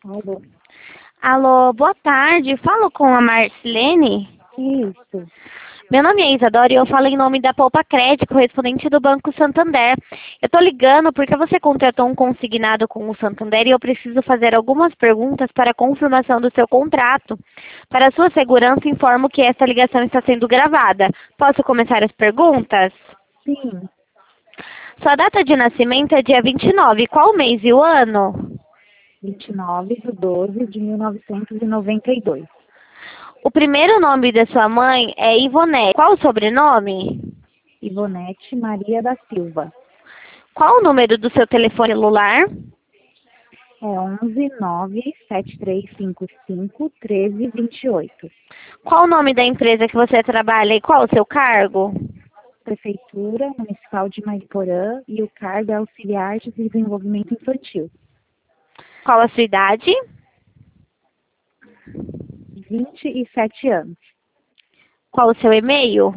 Alô? Alô, boa tarde. Falo com a Marcilene. Isso. Meu nome é Isadora e eu falo em nome da Poupa Crédito, correspondente do Banco Santander. Eu tô ligando porque você contratou um consignado com o Santander e eu preciso fazer algumas perguntas para a confirmação do seu contrato. Para sua segurança, informo que esta ligação está sendo gravada. Posso começar as perguntas? Sim. Sua data de nascimento é dia 29. Qual o mês e o ano? 29/12/1992. O primeiro nome da sua mãe é Ivonete. Qual o sobrenome? Ivonete Maria da Silva. Qual o número do seu telefone celular? É 11 97355 1328. Qual o nome da empresa que você trabalha e qual o seu cargo? Prefeitura Municipal de Mariporã e o cargo é auxiliar de desenvolvimento infantil. Qual a sua idade? 27 anos. Qual o seu e-mail?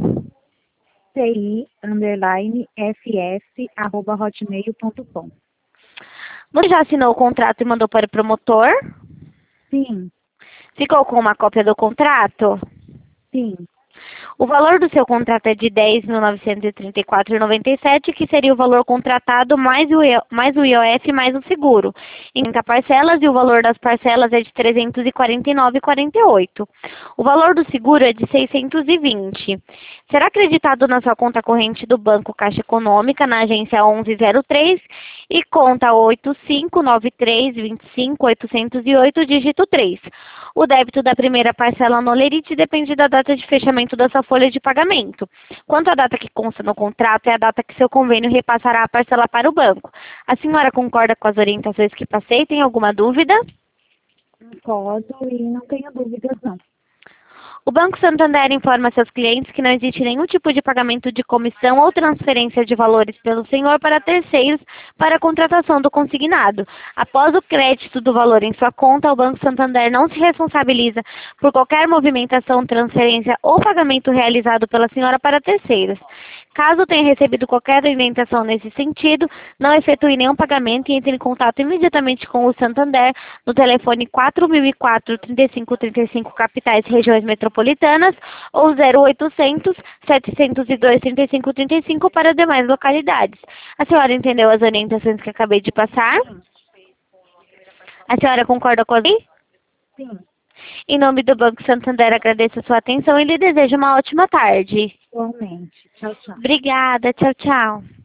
ti_ff@hotmail.com. Você já assinou o contrato e mandou para o promotor? Sim, Ficou com uma cópia do contrato? sim. O valor do seu contrato é de R$ 10.934,97, que seria o valor contratado mais o IOF mais o seguro, em 30 parcelas, e o valor das parcelas é de R$ 349,48. O valor do seguro é de R$ 620. Será acreditado na sua conta corrente do Banco Caixa Econômica, na agência 1103 e conta 859325.808, dígito 3. O débito da primeira parcela no Lerite depende da data de fechamento da sua folha de pagamento. Quanto à data que consta no contrato, é a data que seu convênio repassará a parcela para o banco. A senhora concorda com as orientações que passei? Tem alguma dúvida? Concordo e não tenho dúvidas, não. O Banco Santander informa seus clientes que não existe nenhum tipo de pagamento de comissão ou transferência de valores pelo senhor para terceiros para a contratação do consignado. Após o crédito do valor em sua conta, o Banco Santander não se responsabiliza por qualquer movimentação, transferência ou pagamento realizado pela senhora para terceiros. Caso tenha recebido qualquer orientação nesse sentido, não efetue nenhum pagamento e entre em contato imediatamente com o Santander no telefone 4004-3535, capitais e regiões metropolitanas, ou 0800-702-3535 para demais localidades. A senhora entendeu as orientações que acabei de passar? A senhora concorda com isso? Sim, Em nome do Banco Santander, agradeço a sua atenção e lhe desejo uma ótima tarde. igualmente. Tchau, tchau. Obrigada. Tchau, tchau.